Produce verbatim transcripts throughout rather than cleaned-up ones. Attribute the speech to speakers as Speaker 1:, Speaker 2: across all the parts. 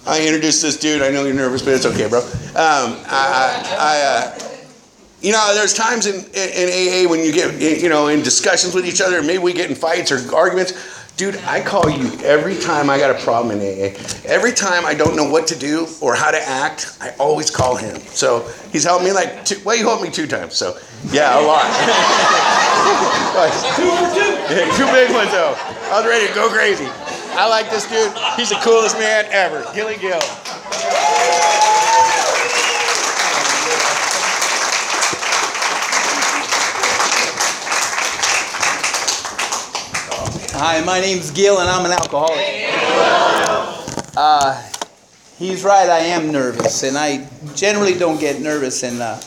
Speaker 1: I introduced this dude. I know you're nervous, but it's okay, bro. Um, I, I uh, you know, there's times in, in, in A A when you get, you know, in discussions with each other, maybe we get in fights or arguments. Dude, I call you every time I got a problem in A A. Every time I don't know what to do or how to act, I always call him. So he's helped me like, two, well, he helped me two times. So yeah, a lot. two for two. Yeah, two big ones though. I was ready to go crazy. I like this dude. He's the coolest man ever. Gilly Gill.
Speaker 2: Hi, my name's Gil and I'm an alcoholic. Uh, he's right, I am nervous, and I generally don't get nervous. And uh,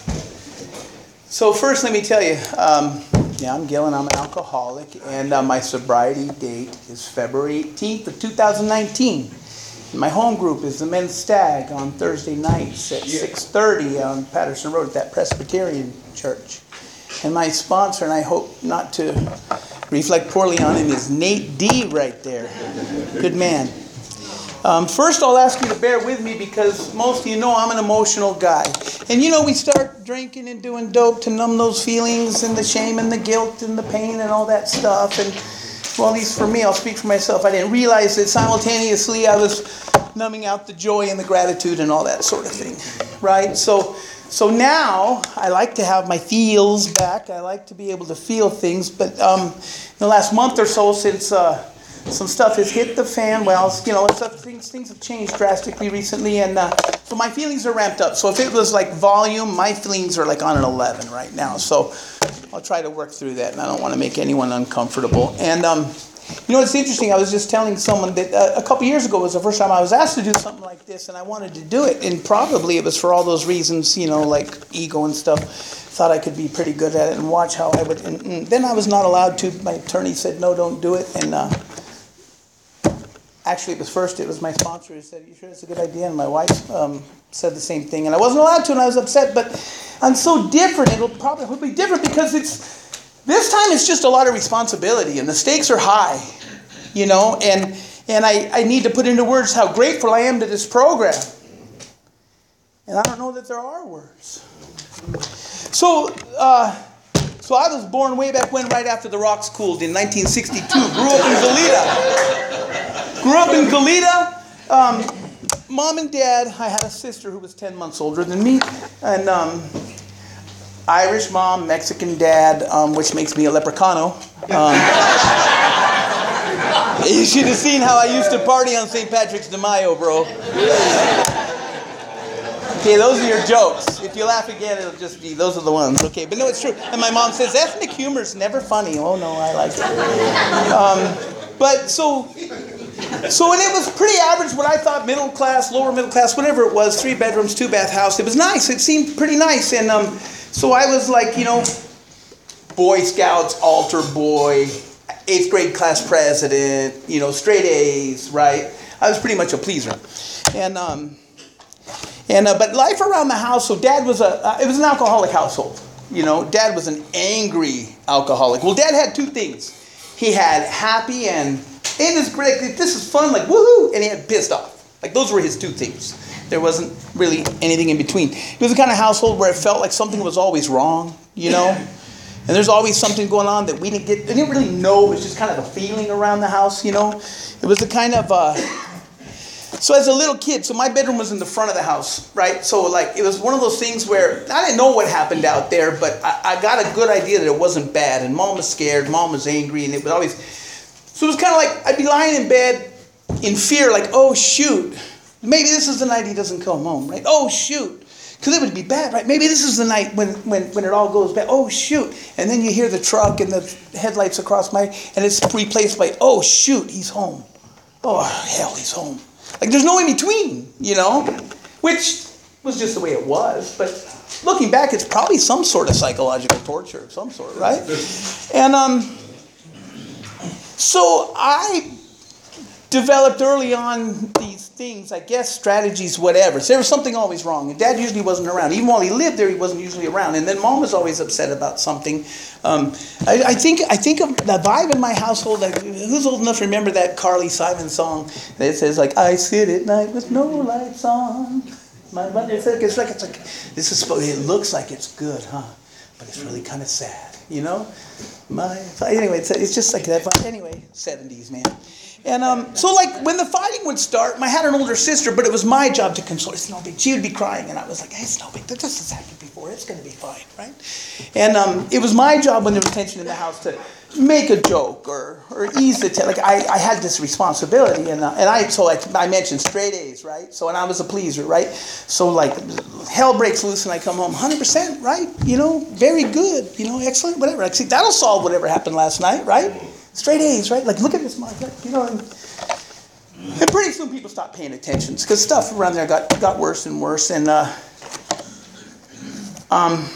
Speaker 2: so first let me tell you, um, yeah, I'm Gil and I'm an alcoholic, and uh, my sobriety date is February eighteenth of two thousand nineteen. My home group is the Men's Stag on Thursday nights at six thirty on Patterson Road at that Presbyterian church. And my sponsor, and I hope not to reflect poorly on him, is Nate D right there. Good man. Um, first, I'll ask you to bear with me because most of you know I'm an emotional guy. And you know, we start drinking and doing dope to numb those feelings and the shame and the guilt and the pain and all that stuff. And well, at least for me, I'll speak for myself. I didn't realize that simultaneously I was numbing out the joy and the gratitude and all that sort of thing, right? So, so now I like to have my feels back. I like to be able to feel things. But um, in the last month or so, since uh, some stuff has hit the fan, well, you know, stuff, things things have changed drastically recently, and uh, so my feelings are ramped up. So if it was like volume, my feelings are like on an eleven right now. So I'll try to work through that, and I don't want to make anyone uncomfortable. And um, you know, it's interesting. I was just telling someone that uh, a couple years ago was the first time I was asked to do something like this, and I wanted to do it. And probably it was for all those reasons, you know, like ego and stuff. Thought I could be pretty good at it and watch how I would. And, and then I was not allowed to. My attorney said, no, don't do it. And uh, actually, it was first, it was my sponsor who said, you sure it's a good idea? And my wife um, said the same thing. And I wasn't allowed to, and I was upset. But I'm so different. It'll probably be different because it's, this time it's just a lot of responsibility, and the stakes are high, you know, and and I, I need to put into words how grateful I am to this program. And I don't know that there are words. So, uh, so I was born way back when, right after the rocks cooled in nineteen sixty-two. Grew up in Goleta. Grew up in Goleta. Um, mom and dad, I had a sister who was ten months older than me, and um, Irish mom, Mexican dad, um, which makes me a leprechauno. Um, you should have seen how I used to party on Saint Patrick's de Mayo, bro. Okay, those are your jokes. If you laugh again, it'll just be, those are the ones. Okay, but no, it's true. And my mom says, ethnic humor is never funny. Oh, no, I like it. Um, but so, so, and it was pretty average, what I thought, middle class, lower middle class, whatever it was, three bedrooms, two bath house. It was nice. It seemed pretty nice. And um, so I was like, you know, Boy Scouts, altar boy, eighth grade class president, you know, straight A's, right? I was pretty much a pleaser. And, um, and uh, but life around the house, so dad was a, uh, it was an alcoholic household. You know, dad was an angry alcoholic. Well, dad had two things. He had happy and, and this great, this is fun, like woohoo, and he had pissed off. Like those were his two things. There wasn't really anything in between. It was the kind of household where it felt like something was always wrong, you know? And there's always something going on that we didn't get, we didn't really know. It was just kind of a feeling around the house, you know? It was the kind of, uh, so as a little kid, so my bedroom was in the front of the house, right? So like, it was one of those things where I didn't know what happened out there, but I, I got a good idea that it wasn't bad. And mom was scared, mom was angry, and it was always, so it was kind of like, I'd be lying in bed in fear, like, oh shoot, maybe this is the night he doesn't come home, right? Oh shoot, because it would be bad, right? Maybe this is the night when, when, when it all goes bad. Oh shoot, and then you hear the truck and the headlights across my, and it's replaced by, oh shoot, he's home. Oh hell, he's home. Like there's no in between, you know, which was just the way it was. But looking back, it's probably some sort of psychological torture of some sort, right? And um, so I developed early on these things, I guess, strategies, whatever. So there was something always wrong. And Dad usually wasn't around. Even while he lived there, he wasn't usually around. And then Mom was always upset about something. Um, I, I think I think of the vibe in my household. Like, who's old enough to remember that Carly Simon song that says, like, I sit at night with no lights on. My mother said, it's like, it's like, this is, it looks like it's good, huh? But it's really kind of sad, you know? My, anyway, it's, it's just like that. But anyway, seventies, man. And um, so, like, when the fighting would start, I had an older sister, but it was my job to console. It's no big. She would be crying, and I was like, hey, it's no big. This has happened before. It's going to be fine, right? And um, it was my job when there was tension in the house to make a joke or or ease the tension. Like, I, I had this responsibility, and uh, and I so like I mentioned straight A's, right? So, and I was a pleaser, right? So, like, hell breaks loose, and I come home one hundred percent, right? You know, very good, you know, excellent, whatever. Like, see, that'll solve whatever happened last night, right? Straight A's, right? Like, look at this, you know. And, and pretty soon people stopped paying attention because stuff around there got, got worse and worse. And uh, um,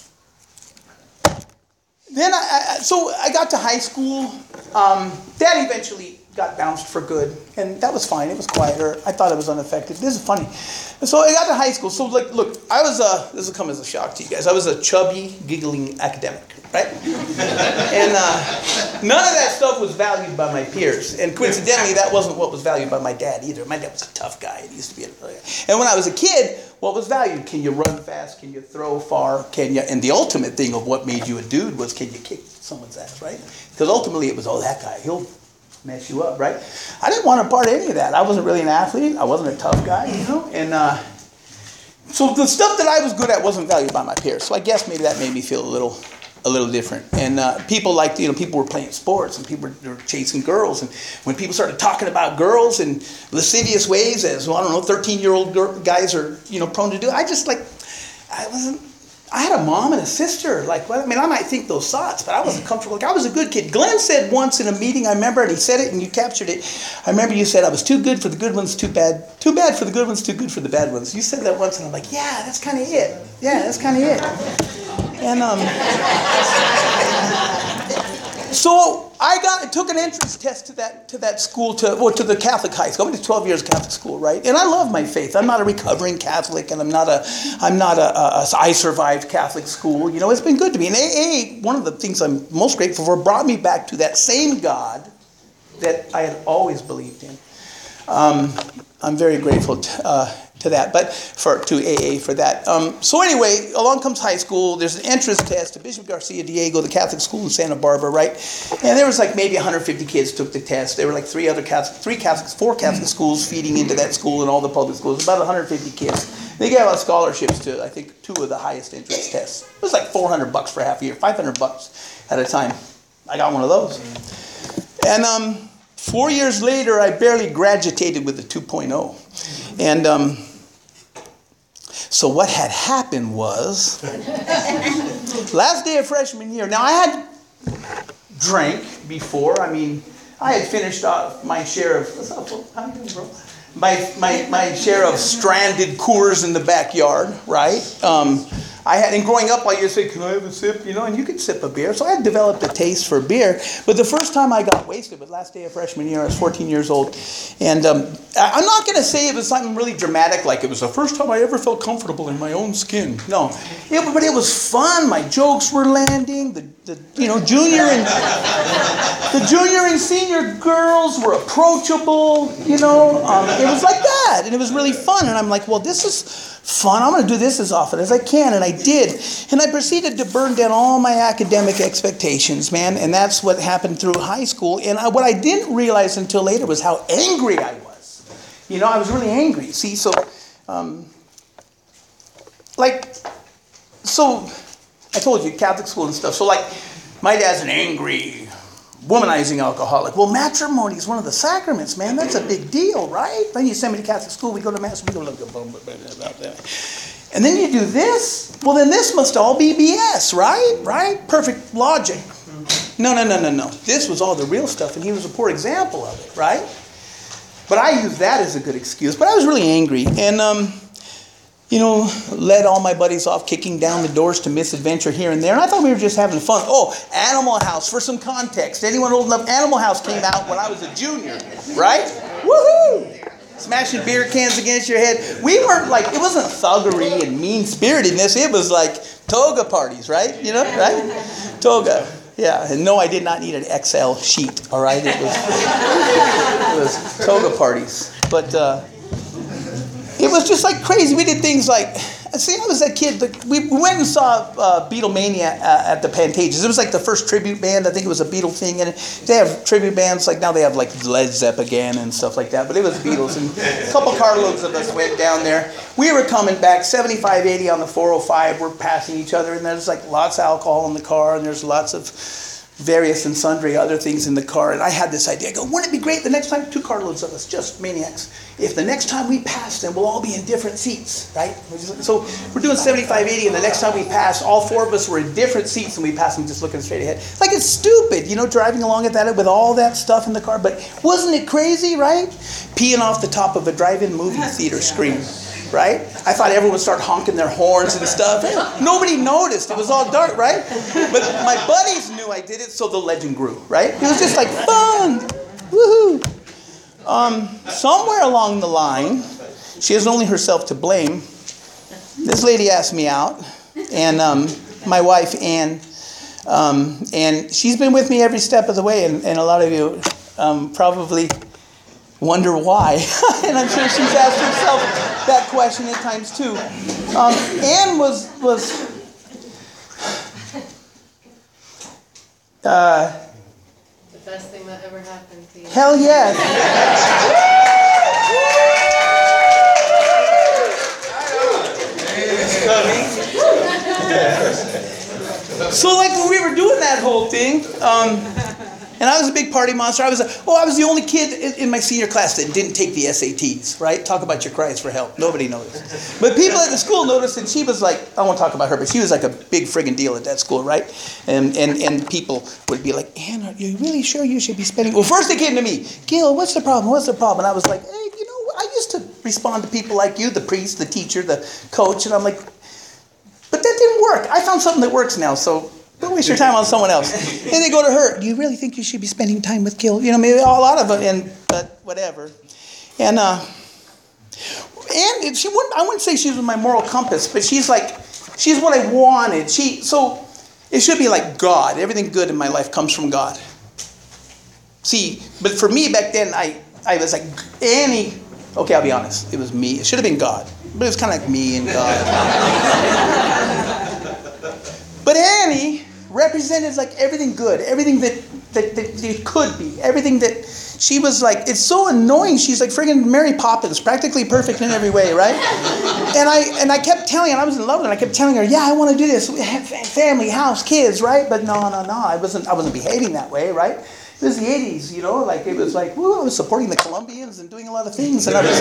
Speaker 2: then I, I, so I got to high school. Um, Dad eventually got bounced for good, and that was fine. It was quieter. I thought it was unaffected. This is funny. So I got to high school. So like, look, I was a. This will come as a shock to you guys. I was a chubby, giggling academic, right? And uh, none of that stuff was valued by my peers. And coincidentally, that wasn't what was valued by my dad either. My dad was a tough guy. He used to be a. And when I was a kid, what was valued? Can you run fast? Can you throw far? Can you? And the ultimate thing of what made you a dude was, can you kick someone's ass, right? Because ultimately, it was, oh, that guy, he'll mess you up, right? I didn't want a part of any of that. I wasn't really an athlete. I wasn't a tough guy, you know? And uh, so the stuff that I was good at wasn't valued by my peers. So I guess maybe that made me feel a little a little different. And uh, people liked, you know, people were playing sports and people were chasing girls. And when people started talking about girls in lascivious ways, as, well, I don't know, thirteen-year-old guys are, you know, prone to do, I just, like, I wasn't, I had a mom and a sister. Like, well, I mean, I might think those thoughts, but I wasn't comfortable. Like, I was a good kid. Glenn said once in a meeting, I remember, and he said it, and you captured it. I remember you said, I was too good for the good ones, too bad. Too bad for the good ones, too good for the bad ones. You said that once, and I'm like, yeah, that's kind of it. Yeah, that's kind of it. And um, so I got, I took an entrance test to that to that school, to or to the Catholic high school. I went to twelve years of Catholic school, right? And I love my faith. I'm not a recovering Catholic, and I'm not a, I'm not a, a, a I survived Catholic school. You know, it's been good to me. And A A, one of the things I'm most grateful for, brought me back to that same God that I had always believed in. Um, I'm very grateful to, uh, to that, but for to A A for that. Um, so anyway, along comes high school. There's an entrance test to Bishop Garcia Diego, the Catholic school in Santa Barbara, right? And there was like maybe one hundred fifty kids took the test. There were like three other Catholic, three Catholic, four Catholic schools feeding into that school and all the public schools. About one hundred fifty kids. They gave out scholarships to, I think, two of the highest entrance tests. It was like four hundred bucks for half a year, five hundred bucks at a time. I got one of those. And um, four years later, I barely graduated with a two point oh. And um, so what had happened was, last day of freshman year, now I had drank before. I mean, I had finished off my share of, what's up, how you doing, bro? My, my, my share of stranded Coors in the backyard, right? Um, I had, and growing up, I used to say, can I have a sip? You know, and you could sip a beer. So I had developed a taste for beer. But the first time I got wasted was last day of freshman year. I was fourteen years old. And um, I'm not going to say it was something really dramatic, like it was the first time I ever felt comfortable in my own skin. No. It, but it was fun. My jokes were landing. The, the you know, junior and the junior and senior girls were approachable, you know. Um, it was like that. And it was really fun. And I'm like, well, this is fun. I'm going to do this as often as I can. And I did. And I proceeded to burn down all my academic expectations, man. And that's what happened through high school. And I, what I didn't realize until later was how angry I was. You know, I was really angry. See, so, um, like, so I told you, Catholic school and stuff. So, like, my dad's an angry, womanizing alcoholic. Well, matrimony is one of the sacraments, man. That's a big deal, right? Then you send me to Catholic school, we go to mass, we go look at. And then you do this. Well, then this must all be B S, right? Right? Perfect logic. No, no, no, no, no. This was all the real stuff, and he was a poor example of it, right? But I used that as a good excuse. But I was really angry, and um, you know, led all my buddies off kicking down the doors to misadventure here and there. And I thought we were just having fun. Oh, Animal House, for some context. Anyone old enough? Animal House came out when I was a junior, right? Woohoo! smashing beer cans against your head. We weren't like, it wasn't thuggery and mean-spiritedness. It was like toga parties, right? You know, right? Toga. Yeah, and no, I did not need an X L sheet, all right? It was, it was toga parties. But uh, it was just like crazy. We did things like, see, I was that kid. That we went and saw uh, Beatlemania uh, at the Pantages. It was like the first tribute band. I think it was a Beatle thing. And they have tribute bands. Like now they have like Led Zeppelin and stuff like that. But it was Beatles. And a couple carloads of us went down there. We were coming back seventy-five, eighty on the four oh five. We're passing each other. And there's like lots of alcohol in the car. And there's lots of various and sundry other things in the car. And I had this idea. I go, wouldn't it be great the next time, two carloads of us, just maniacs, if the next time we pass them, we'll all be in different seats, right? So we're doing seventy-five, eighty, and the next time we pass, all four of us were in different seats, and we passed them just looking straight ahead. Like, it's stupid, you know, driving along at that with all that stuff in the car. But wasn't it crazy, right? Peeing off the top of a drive-in movie theater screen. Right? I thought everyone would start honking their horns and stuff. Nobody noticed. It was all dark, right? But my buddies knew I did it, so the legend grew, right? It was just like fun. Woohoo. Um, somewhere along the line, she has only herself to blame. This lady asked me out, and um, my wife, Ann, um, and she's been with me every step of the way, and, and a lot of you um, probably wonder why. And I'm sure she's asked herself that question at times too. Um, Anne was was uh,
Speaker 3: the best thing that ever happened to you.
Speaker 2: Hell yes. So like when we were doing that whole thing, um, and I was a big party monster. I was, a, oh, I was the only kid in, in my senior class that didn't take the S A Ts, right? Talk about your cries for help. Nobody noticed. But people at the school noticed, and she was like, I won't talk about her, but she was like a big friggin' deal at that school, right? And and and people would be like, Ann, are you really sure you should be spending... Well, first they came to me, Gil, what's the problem? What's the problem? And I was like, hey, you know, I used to respond to people like you, the priest, the teacher, the coach, and I'm like, but that didn't work. I found something that works now, so... don't waste your time on someone else. And they go to her. Do you really think you should be spending time with Gil? You know, maybe a lot of it, and but whatever. And uh, and she wouldn't. I wouldn't say she was my moral compass, but she's like, she's what I wanted. She so it should be like God. Everything good in my life comes from God. See, but for me back then, I I was like Annie. Okay, I'll be honest. It was me. It should have been God, but it was kind of like me and God. But Annie represented like everything good, everything that, that, that it could be, everything that she was like, it's so annoying. She's like friggin' Mary Poppins, practically perfect in every way, right? And I and I kept telling her, I was in love with her, and I kept telling her, yeah, I want to do this. We have family, house, kids, right? But no, no, no, I wasn't, I wasn't behaving that way, right? It was the eighties, you know, like it was like, woo, I was supporting the Colombians and doing a lot of things. And I was,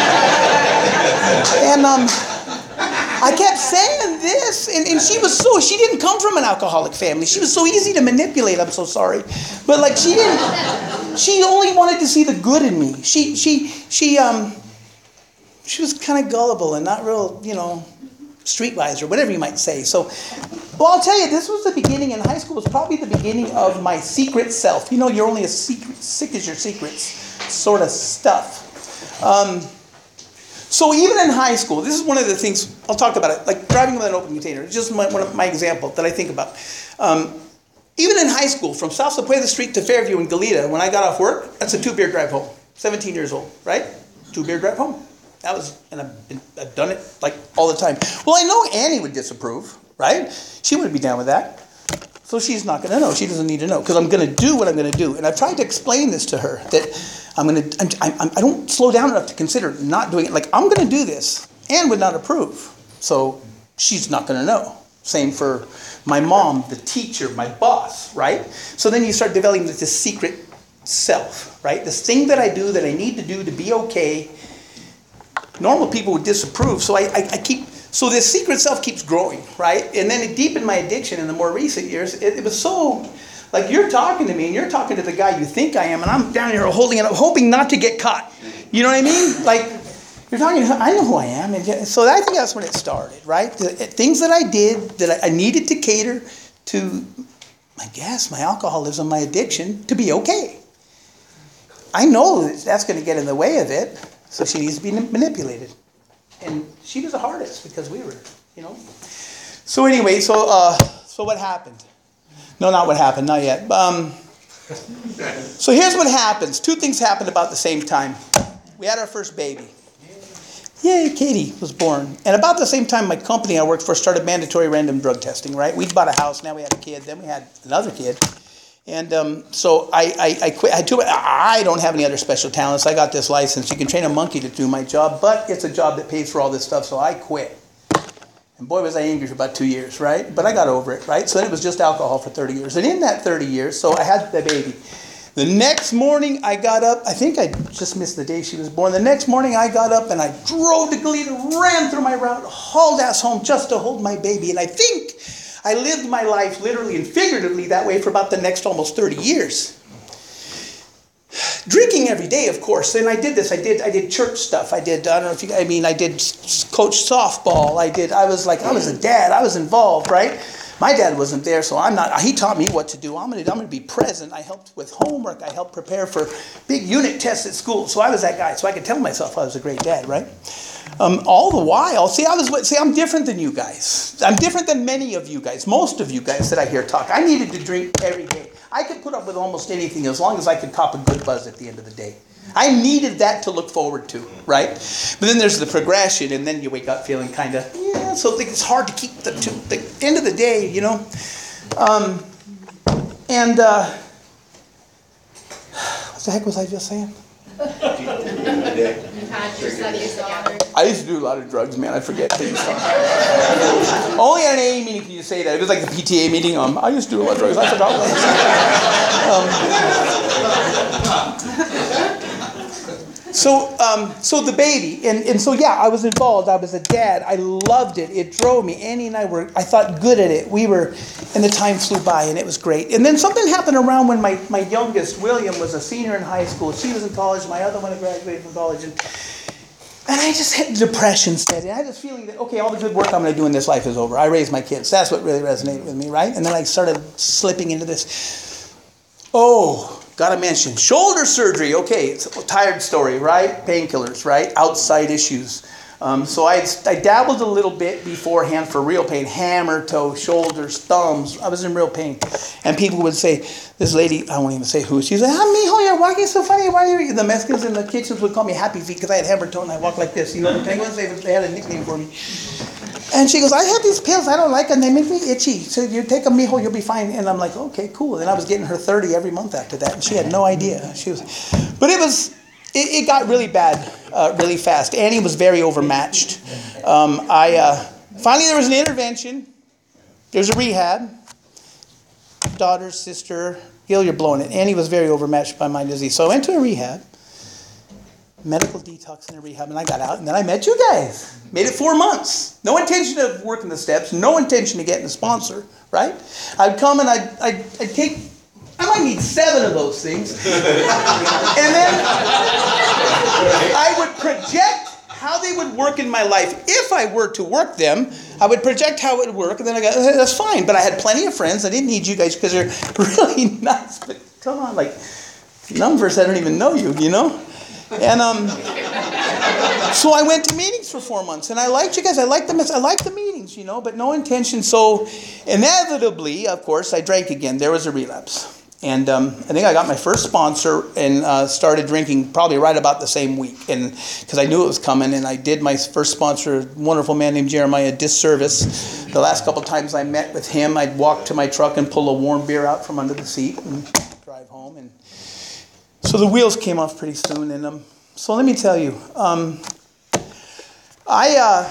Speaker 2: and um, I kept saying this, and, and she was so, she didn't come from an alcoholic family. She was so easy to manipulate, I'm so sorry. But like she didn't, she only wanted to see the good in me. She, she, she, um, she was kind of gullible and not real, you know, streetwise or whatever you might say. So, well, I'll tell you, this was the beginning in high school. It was probably the beginning of my secret self. You know, you're only as secret, sick as your secrets sort of stuff. Um, so even in high school, this is one of the things, I'll talk about it, like driving with an open container. It's just my, one of my example that I think about. Um, even in high school, from South Sepulveda Street to Fairview in Goleta, when I got off work, that's a two-beer drive home. seventeen years old, right? Two-beer drive home. That was, and I've, been, I've done it like all the time. Well, I know Annie would disapprove, right? She wouldn't be down with that. So she's not going to know. She doesn't need to know because I'm going to do what I'm going to do. And I've tried to explain this to her that I'm going to, I'm, I'm, I don't slow down enough to consider not doing it. Like, I'm going to do this. Anne would not approve. So she's not going to know. Same for my mom, the teacher, my boss, right? So then you start developing this secret self, right? This thing that I do that I need to do to be okay. Normal people would disapprove, so I, I, I keep, so this secret self keeps growing, right? And then it deepened my addiction in the more recent years. It, it was so, like you're talking to me and you're talking to the guy you think I am, and I'm down here holding it up, hoping not to get caught. You know what I mean? Like, you're talking, I know who I am. And so I think that's when it started, right? The things that I did, that I, I needed to cater to, I guess, my alcoholism, my addiction, to be okay. I know that that's going to get in the way of it. So she needs to be manipulated. And she was the hardest because we were, you know. So anyway, so uh, so what happened? No, not what happened, not yet. Um, so here's what happens. Two things happened about the same time. We had our first baby. Yay, Katie was born. And about the same time, my company I worked for started mandatory random drug testing, right? We bought a house, now we had a kid, then we had another kid. And um, so I, I, I quit. I, do, I don't have any other special talents. I got this license. You can train a monkey to do my job, but it's a job that pays for all this stuff, so I quit. And boy, was I angry for about two years, right? But I got over it, right? So then it was just alcohol for thirty years. And in that thirty years, so I had the baby. The next morning I got up. I think I just missed the day she was born. The next morning I got up and I drove to Goleta, ran through my route, hauled ass home just to hold my baby. And I think I lived my life literally and figuratively that way for about the next almost thirty years. Drinking every day, of course. And I did this. I did I did church stuff. I did, I don't know if you, I mean, I did coach softball. I did, I was like, I was a dad. I was involved, right? My dad wasn't there, so I'm not, he taught me what to do. I'm going to I'm gonna be present. I helped with homework. I helped prepare for big unit tests at school. So I was that guy. So I could tell myself I was a great dad, right? Um, all the while, see, I was, see, I'm different than you guys. I'm different than many of you guys, most of you guys that I hear talk. I needed to drink every day. I could put up with almost anything as long as I could cop a good buzz at the end of the day. I needed that to look forward to, right? But then there's the progression, and then you wake up feeling kind of, yeah, so it's hard to keep the two. The end of the day, you know. Um, and uh, what the heck was I just saying? I used to do a lot of drugs, man. I forget things. Only at an A A meeting can you say that. It was like the P T A meeting. Um, I used to do a lot of drugs. I forgot what um, So, um, so the baby, and, and so yeah, I was involved. I was a dad. I loved it. It drove me. Annie and I were, I thought, good at it. We were, and the time flew by, and it was great. And then something happened around when my, my youngest, William, was a senior in high school. She was in college. My other one had graduated from college. And, and I just hit depression steady. I had this feeling that, okay, all the good work I'm going to do in this life is over. I raised my kids. That's what really resonated with me, right? And then I started slipping into this, oh, got to mention shoulder surgery. Okay, it's a tired story, right? Painkillers, right? Outside issues. Um, so I, I dabbled a little bit beforehand for real pain. Hammer, toe, shoulders, thumbs. I was in real pain. And people would say, this lady, I won't even say who, she's like, ah, mijo, you're walking so funny. Why are you? The Mexicans in the kitchens would call me Happy Feet because I had hammer toe and I walked like this. You know, the penguins, they, they had a nickname for me. And she goes, I have these pills, I don't like them, they make me itchy. So you take them, mijo, you'll be fine. And I'm like, okay, cool. And I was getting her thirty every month after that. And she had no idea. She was, but it was, it, it got really bad, uh, really fast. Annie was very overmatched. Um, I, uh, finally there was an intervention. There's a rehab. Daughter, sister, Gil, you're blowing it. Annie was very overmatched by my disease. So I went to a rehab. Medical detox in a rehab, and I got out, and then I met you guys. Made it four months. No intention of working the steps, no intention of getting a sponsor, right? I'd come and I'd, I'd, I'd take, I might need seven of those things. And then I would project how they would work in my life. If I were to work them, I would project how it would work, and then I go, that's fine. But I had plenty of friends. I didn't need you guys because you're really nuts. But come on, like, numbers, I don't even know you, you know? And um, so I went to meetings for four months, and I liked you guys. I liked them. I liked the meetings, you know, but no intention. So inevitably, of course, I drank again. There was a relapse, and um, I think I got my first sponsor and uh, started drinking probably right about the same week, and because I knew it was coming. And I did my first sponsor, a wonderful man named Jeremiah, disservice. The last couple of times I met with him, I'd walk to my truck and pull a warm beer out from under the seat and drive home, and so the wheels came off pretty soon, and um, so let me tell you, um, I, uh,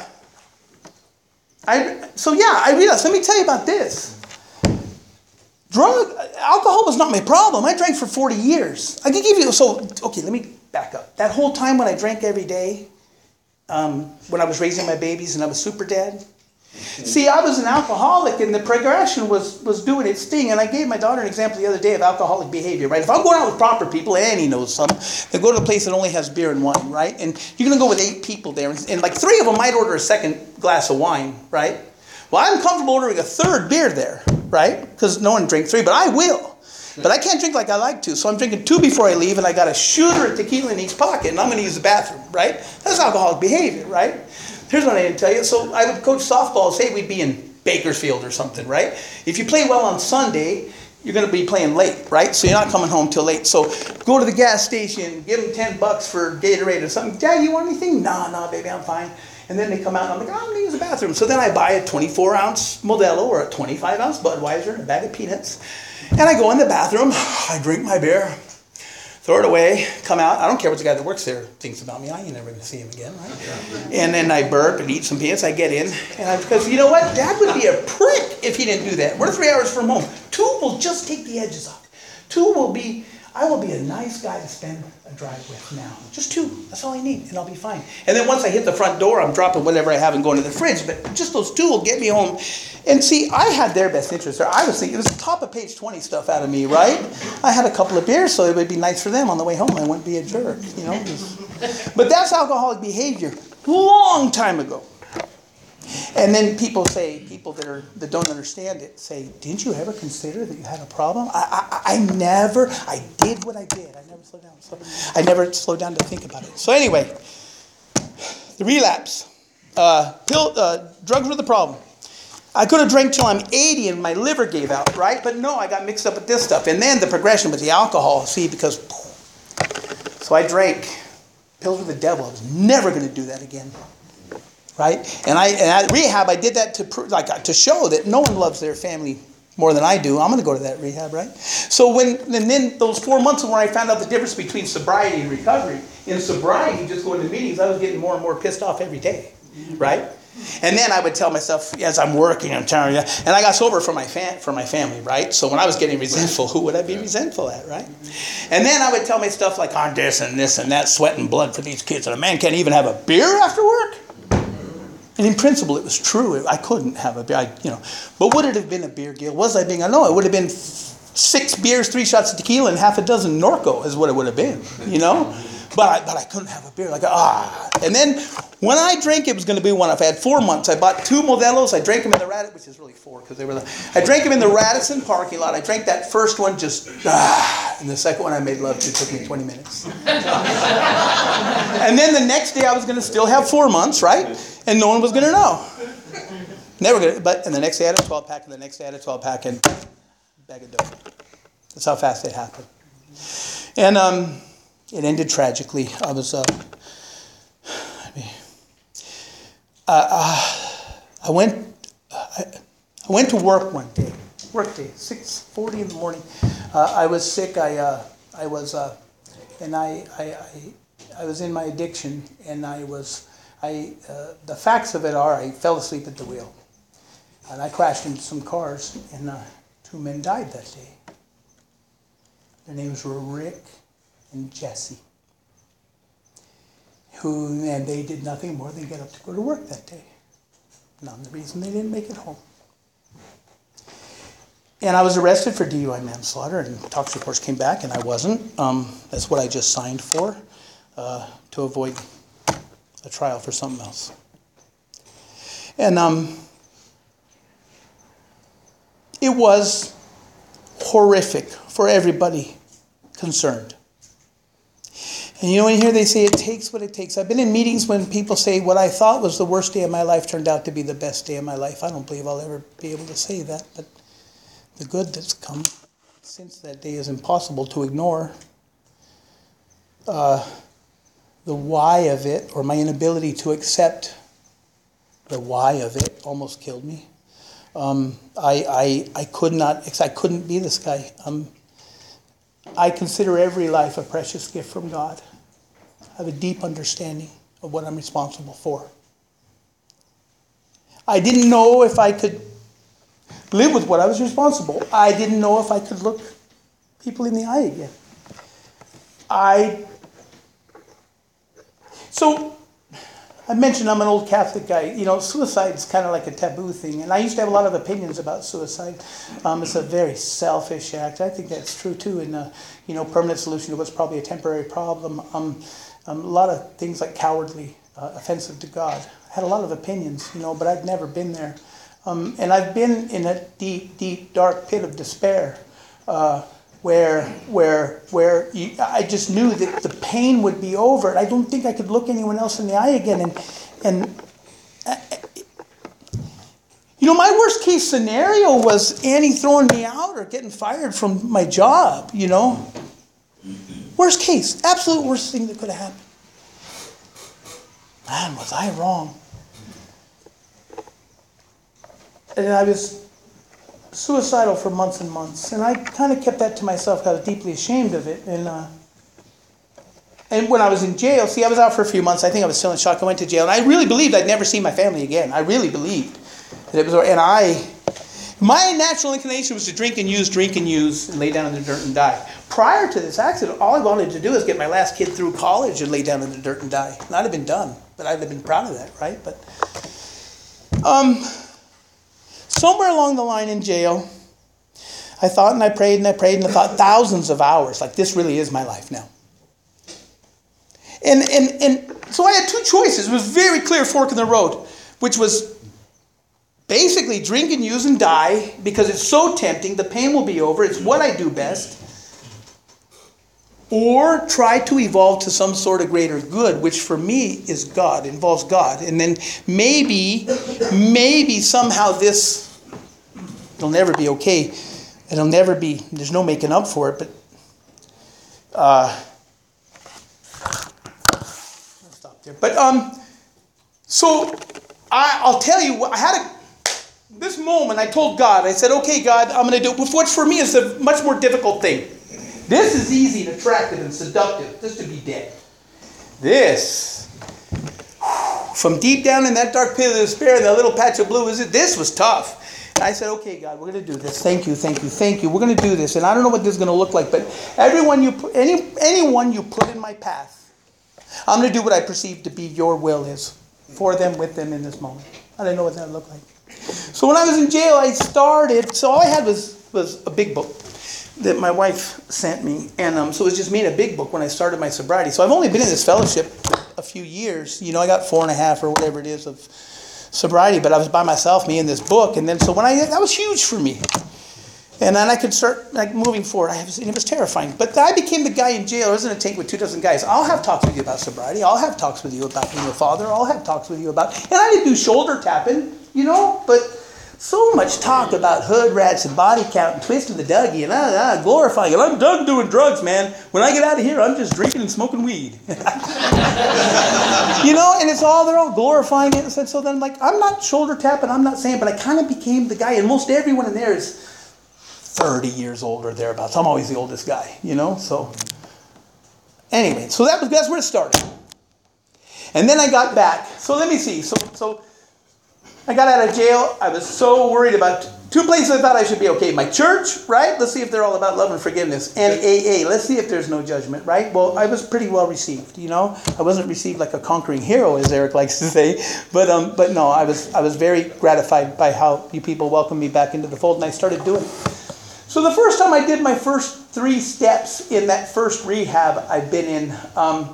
Speaker 2: I, so yeah, I realized. Let me tell you about this. Drug, alcohol was not my problem. I drank for forty years. I can give you. So okay, let me back up. That whole time when I drank every day, um, when I was raising my babies and I was super dad. See, I was an alcoholic, and the progression was, was doing its thing. And I gave my daughter an example the other day of alcoholic behavior, right? If I'm going out with proper people, Annie knows some, they go to a place that only has beer and wine, right? And you're going to go with eight people there, and, and like three of them might order a second glass of wine, right? Well, I'm comfortable ordering a third beer there, right? Because no one drinks three, but I will. But I can't drink like I like to, so I'm drinking two before I leave, and I got a shooter of tequila in each pocket, and I'm going to use the bathroom, right? That's alcoholic behavior, right? Here's what I didn't tell you. So I would coach softball, say we'd be in Bakersfield or something, right? If you play well on Sunday, you're going to be playing late, right? So you're not coming home till late. So go to the gas station, give them ten bucks for Gatorade or something. Dad, you want anything? Nah, nah, baby, I'm fine. And then they come out and I'm like, oh, I'm going to use the bathroom. So then I buy a twenty-four ounce Modelo or a twenty-five ounce Budweiser and a bag of peanuts. And I go in the bathroom, I drink my beer, throw it away, come out. I don't care what the guy that works there thinks about me. I ain't never going to see him again, right? And then I burp and eat some peanuts. I get in. And I, because you know what? Dad would be a prick if he didn't do that. We're three hours from home. Two will just take the edges off. Two will be, I will be a nice guy to spend a drive with now. Just two. That's all I need. And I'll be fine. And then once I hit the front door, I'm dropping whatever I have and going to the fridge. But just those two will get me home. And see, I had their best interest there. I was thinking, it was top of page twenty stuff out of me, right? I had a couple of beers, so it would be nice for them on the way home. I wouldn't be a jerk, you know. But that's alcoholic behavior. Long time ago. And then people say, people that are that don't understand it say, didn't you ever consider that you had a problem? I, I, I never, I did what I did. I never slowed down. So I never slowed down to think about it. So anyway, the relapse. Uh, pill, uh, drugs were the problem. I could have drank till I'm eighty and my liver gave out, right? But no, I got mixed up with this stuff. And then the progression was the alcohol, see, because... So I drank pills with the devil. I was never going to do that again. Right? And I, and at rehab, I did that to prove, like to show that no one loves their family more than I do. I'm going to go to that rehab, right? So when, and then those four months when I found out the difference between sobriety and recovery. In sobriety, just going to meetings, I was getting more and more pissed off every day, right? And then I would tell myself, as I'm working, I'm telling you, and I got sober for my fam- for my family, right? So when I was getting resentful, who would I be resentful at, right? And then I would tell my stuff like, on this and this and that, sweat and blood for these kids, and a man can't even have a beer after work? And in principle, it was true. I couldn't have a beer, I, you know. But would it have been a beer, Gil? Was I being? I know it would have been six beers, three shots of tequila, and half a dozen Norco is what it would have been, you know. But I, but I couldn't have a beer. Like ah. And then when I drank, it was going to be one. If I had four months, I bought two Modelos. I drank them in the Radisson, which is really four because they were. The, I drank them in the Radisson parking lot. I drank that first one just ah, and the second one I made love to. It took me twenty minutes. And then the next day I was going to still have four months, right? And no one was going to know. Never going to. But and the next day I had a twelve pack, and the next day I had a twelve pack, and bag of dope. That's how fast it happened. And um. It ended tragically. I was, uh, uh, uh, I went, I, I went to work one day. Work day, six forty in the morning. Uh, I was sick. I, uh, I was, uh, and I, I, I, I was in my addiction, and I was, I. Uh, the facts of it are, I fell asleep at the wheel, and I crashed into some cars, and uh, two men died that day. Their names were Rick and Jesse, who, and they did nothing more than get up to go to work that day. None the reason they didn't make it home. And I was arrested for D U I manslaughter, and tox reports came back, and I wasn't. Um, that's what I just signed for, uh, to avoid a trial for something else. And um, it was horrific for everybody concerned. And you know, in here they say it takes what it takes. I've been in meetings when people say what I thought was the worst day of my life turned out to be the best day of my life. I don't believe I'll ever be able to say that, but the good that's come since that day is impossible to ignore. Uh, the why of it, or my inability to accept the why of it, almost killed me. Um, I, I I could not, I couldn't be this guy. Um, I consider every life a precious gift from God. I have a deep understanding of what I'm responsible for. I didn't know if I could live with what I was responsible. I didn't know if I could look people in the eye again. I... So, I mentioned I'm an old Catholic guy. You know, suicide is kind of like a taboo thing. And I used to have a lot of opinions about suicide. Um, it's a very selfish act. I think that's true, too. And, uh, you know, permanent solution to what's probably a temporary problem. Um, um, a lot of things like cowardly, uh, offensive to God. I had a lot of opinions, you know, but I'd never been there. Um, and I've been in a deep, deep, dark pit of despair. Uh, where where where you, I just knew that the pain would be over. And I don't think I could look anyone else in the eye again. And and I, you know, my worst case scenario was Annie throwing me out or getting fired from my job. You know, worst case, absolute worst thing that could have happened. Man, was I wrong? And I was suicidal for months and months, and I kind of kept that to myself. I was deeply ashamed of it, and uh, and when I was in jail, see, I was out for a few months. I think I was still in shock. I went to jail, and I really believed I'd never see my family again. I really believed that it was, and I, my natural inclination was to drink and use, drink and use, and lay down in the dirt and die. Prior to this accident, all I wanted to do was get my last kid through college and lay down in the dirt and die. And I'd have been done, but I'd have been proud of that, right? But um. Somewhere along the line in jail, I thought and I prayed and I prayed and I thought thousands of hours, like this really is my life now. And and and so I had two choices. It was very clear fork in the road, which was basically drink and use and die because it's so tempting. The pain will be over. It's what I do best. Or try to evolve to some sort of greater good, which for me is God, involves God. And then maybe, maybe somehow this, it'll never be okay. It'll never be, there's no making up for it, but uh, I'll stop there. But um, so I, I'll tell you, I had a, this moment I told God, I said, okay, God, I'm going to do, which for me is a much more difficult thing. This is easy and attractive and seductive, just to be dead. This, from deep down in that dark pit of despair and that little patch of blue, is it? This was tough. And I said, okay, God, we're going to do this. Thank you, thank you, thank you. We're going to do this. And I don't know what this is going to look like, but everyone you put, any anyone you put in my path, I'm going to do what I perceive to be your will is for them, with them in this moment. I didn't know what that looked like. So when I was in jail, I started, so all I had was, was a big book that my wife sent me. And um, so it was just me and a big book when I started my sobriety. So I've only been in this fellowship a few years. You know, I got four and a half or whatever it is of sobriety, but I was by myself, me and this book. And then so when I, that was huge for me. And then I could start like moving forward. I was, and it was terrifying. But I became the guy in jail. I was in a tank with two dozen guys. I'll have talks with you about sobriety. I'll have talks with you about being a father. I'll have talks with you about, and I didn't do shoulder tapping, you know, but so much talk about hood rats and body count and twisting the Dougie and ah, ah, glorifying it. I'm done doing drugs, man. When I get out of here, I'm just drinking and smoking weed. You know, and it's all, they're all glorifying it. And so then I'm like, I'm not shoulder tapping, I'm not saying, but I kind of became the guy. And most everyone in there is thirty years old or thereabouts. I'm always the oldest guy, you know. So anyway, so that was, that's where it started. And then I got back. So let me see. So so. I got out of jail. I was so worried about two places I thought I should be okay. My church, right? Let's see if they're all about love and forgiveness. And A A. Let's see if there's no judgment, right? Well, I was pretty well received, you know. I wasn't received like a conquering hero, as Eric likes to say. But um, but no, I was I was very gratified by how you people welcomed me back into the fold, and I started doing it. So the first time I did my first three steps in that first rehab I've been in, um,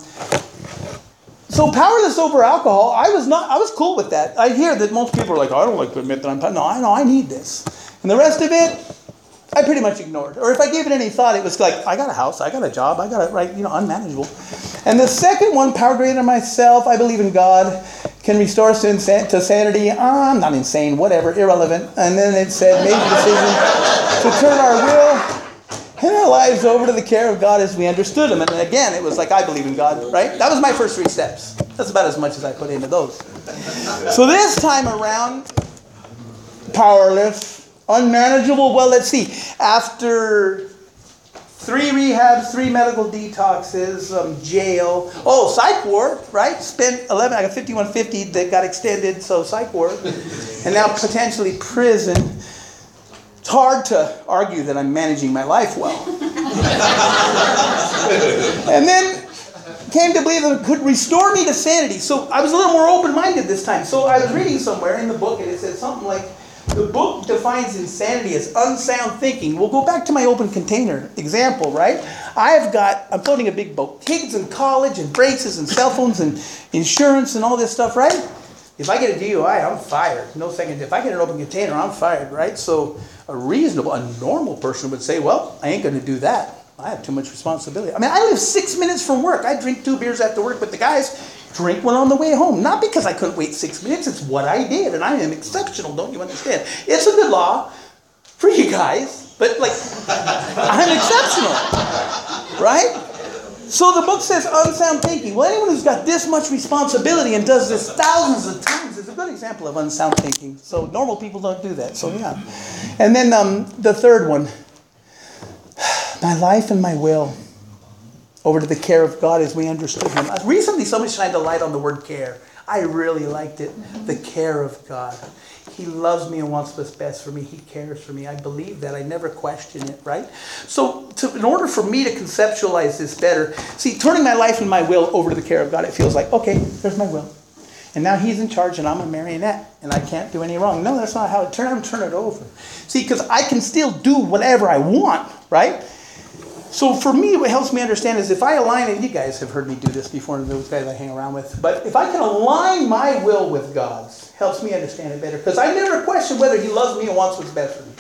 Speaker 2: so powerless over alcohol, I was not, I was cool with that. I hear that most people are like, oh, I don't like to admit that I'm, no, I know, I need this. And the rest of it, I pretty much ignored. Or if I gave it any thought, it was like, I got a house, I got a job, I got it, right, you know, unmanageable. And the second one, power greater than myself, I believe in God, can restore us to insan- to sanity. Uh, I'm not insane, whatever, irrelevant. And then it said, made the decision to turn our will and our lives over to the care of God as we understood Him. And then again, it was like, I believe in God, right? That was my first three steps. That's about as much as I put into those. So this time around, powerless, unmanageable. Well, let's see. After three rehabs, three medical detoxes, um, jail. Oh, psych ward, right? Spent eleven, I got fifty-one fifty that got extended, so psych ward. And now potentially prison. It's hard to argue that I'm managing my life well. And then came to believe that it could restore me to sanity. So I was a little more open-minded this time. So I was reading somewhere in the book, and it said something like, the book defines insanity as unsound thinking. We'll go back to my open container example, right? I've got, I'm floating a big boat. Kids in college and braces and cell phones and insurance and all this stuff, right? If I get a D U I, I'm fired. No second. If I get an open container, I'm fired, right? So a reasonable, a normal person would say, well, I ain't going to do that. I have too much responsibility. I mean, I live six minutes from work. I drink two beers after work, but the guys drink one on the way home. Not because I couldn't wait six minutes. It's what I did, and I am exceptional. Don't you understand? It's a good law for you guys, but like, I'm exceptional, right? So the book says unsound thinking. Well, anyone who's got this much responsibility and does this thousands of times is a good example of unsound thinking. So normal people don't do that. So yeah. And then um, the third one, my life and my will over to the care of God as we understood Him. Recently, somebody shined a light on the word care. I really liked it. The care of God. He loves me and wants what's best for me. He cares for me. I believe that. I never question it, right? So to, in order for me to conceptualize this better, see, turning my life and my will over to the care of God, it feels like, okay, there's my will. And now He's in charge and I'm a marionette and I can't do any wrong. No, that's not how it turn, turn it over. See, because I can still do whatever I want, right? So for me, what helps me understand is if I align, and you guys have heard me do this before, those guys I hang around with, but if I can align my will with God's, helps me understand it better. Because I never question whether He loves me and wants what's best for me.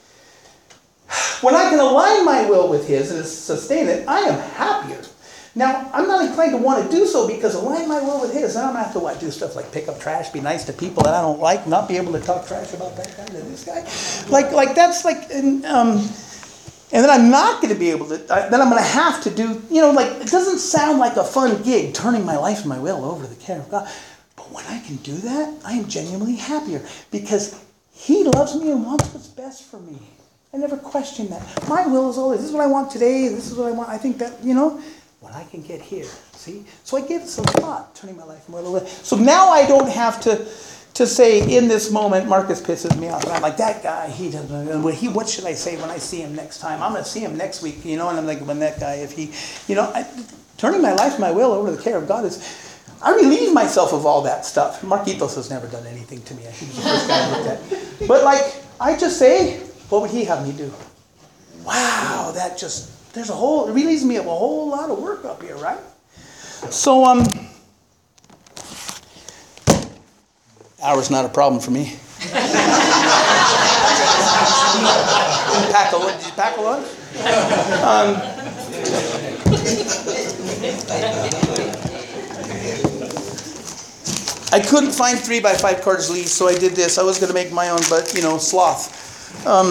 Speaker 2: When I can align my will with His and sustain it, I am happier. Now, I'm not inclined to want to do so because align my will with His, then I'm going to have to what, do stuff like pick up trash, be nice to people that I don't like, not be able to talk trash about that guy to this guy. Like, like that's like... um, And then I'm not going to be able to, uh, then I'm going to have to do, you know, like, it doesn't sound like a fun gig, turning my life and my will over to the care of God. But when I can do that, I am genuinely happier because He loves me and wants what's best for me. I never question that. My will is always, this is what I want today, this is what I want. I think that, you know, when I can get here, see? So I give it some thought, turning my life and my will over. So now I don't have to, to say in this moment, Marcus pisses me off. And I'm like, that guy, he doesn't, he, what should I say when I see him next time? I'm going to see him next week, you know, and I'm like, when that guy, if he, you know, I, turning my life, my will over to the care of God is, I relieve myself of all that stuff. Marquitos has never done anything to me. He was the first guy I looked at. But like, I just say, what would He have me do? Wow, that just, there's a whole, it relieves me of a whole lot of work up here, right? So, um, hour's not a problem for me. pack a, did you pack a lunch? Um, I couldn't find three by five cards leaves, so I did this. I was going to make my own, but, you know, sloth. Um,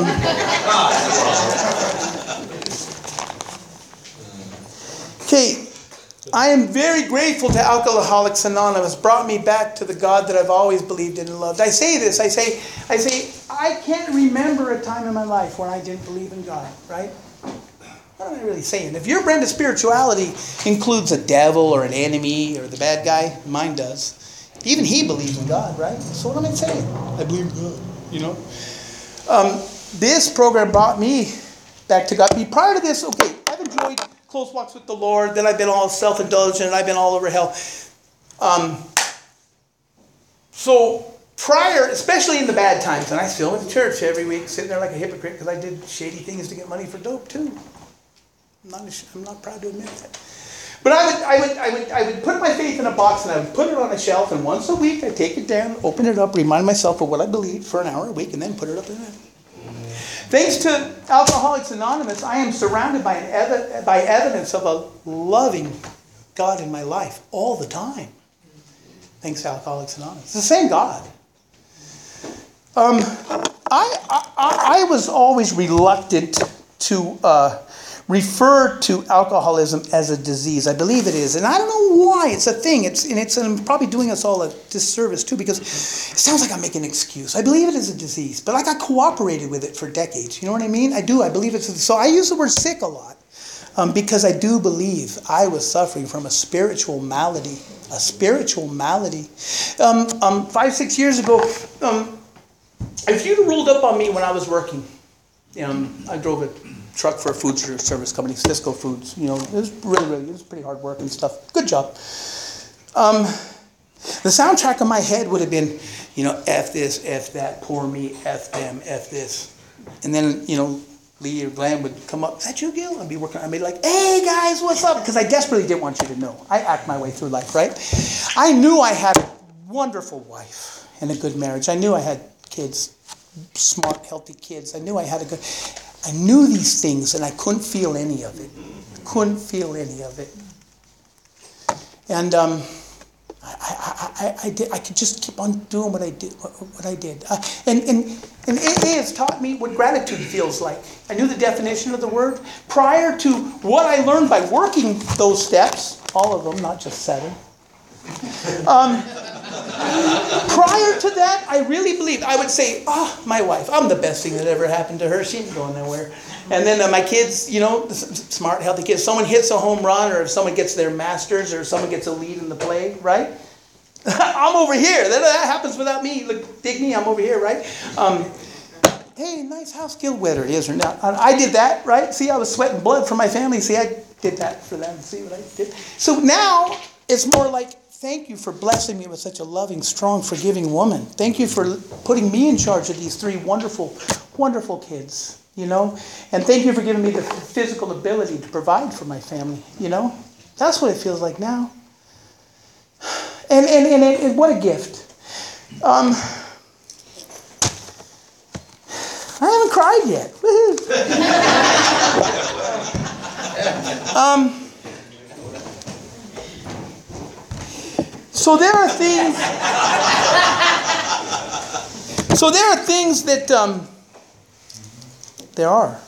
Speaker 2: okay. I am very grateful to Alcoholics Anonymous. Brought me back to the God that I've always believed in and loved. I say this, I say, I say, I can't remember a time in my life when I didn't believe in God, right? What am I really saying? If your brand of spirituality includes a devil or an enemy or the bad guy, mine does. Even he believes in God, right? So what am I saying? I believe in God, you know? Um, this program brought me back to God. Prior to this, okay, I've enjoyed close walks with the Lord. Then I've been all self-indulgent. I've been all over hell. Um, so prior, especially in the bad times, and I still went to church every week, sitting there like a hypocrite because I did shady things to get money for dope too. I'm not, I'm not proud to admit that. But I would, I would, I would, I would put my faith in a box and I would put it on a shelf. And once a week, I take it down, open it up, remind myself of what I believe for an hour a week, and then put it up in there. Thanks to Alcoholics Anonymous, I am surrounded by, an ev- by evidence of a loving God in my life all the time. Thanks to Alcoholics Anonymous. It's the same God. Um, I, I, I was always reluctant to uh, refer to alcoholism as a disease. I believe it is. And I don't know why. It's a thing. It's and it's um, probably doing us all a disservice too, because it sounds like I'm making an excuse. I believe it is a disease, but like I cooperated with it for decades. You know what I mean? I do. I believe it's a, so I use the word sick a lot um, because I do believe I was suffering from a spiritual malady. A spiritual malady. Um, um, five, six years ago, um, if you'd rolled up on me when I was working, um, I drove a truck for a food service company, Cisco Foods. You know, it was really, really, it was pretty hard work and stuff. Good job. Um, the soundtrack in my head would have been, you know, F this, F that, poor me, F them, F this. And then, you know, Lee or Glenn would come up, is that you, Gil? I'd be working, I'd be like, hey guys, what's up? Because I desperately didn't want you to know. I act my way through life, right? I knew I had wonderful wife and a good marriage. I knew I had kids, smart, healthy kids. I knew I had a good... I knew these things and I couldn't feel any of it. Couldn't feel any of it. And um, I, I, I, I, did, I could just keep on doing what I did. What, what I did. Uh, and, and, and A A has taught me what gratitude feels like. I knew the definition of the word. Prior to what I learned by working those steps, all of them, not just seven. Um, prior to that, I really believed. I would say, oh, my wife, I'm the best thing that ever happened to her. She ain't going nowhere. And then uh, my kids, you know, smart, healthy kids. Someone hits a home run, or if someone gets their masters, or someone gets a lead in the play, right? I'm over here. That, that happens without me. Look, dig me, I'm over here, right? Um, hey, nice house, Gil, whether it is or not. I did that, right? See, I was sweating blood for my family. See, I did that for them. See what I did? So now it's more like, thank you for blessing me with such a loving, strong, forgiving woman. Thank you for putting me in charge of these three wonderful, wonderful kids, you know? And thank you for giving me the physical ability to provide for my family, you know? That's what it feels like now. And, and, and, and what a gift. Um, I haven't cried yet. um... So there are things. So there are things that um, there are.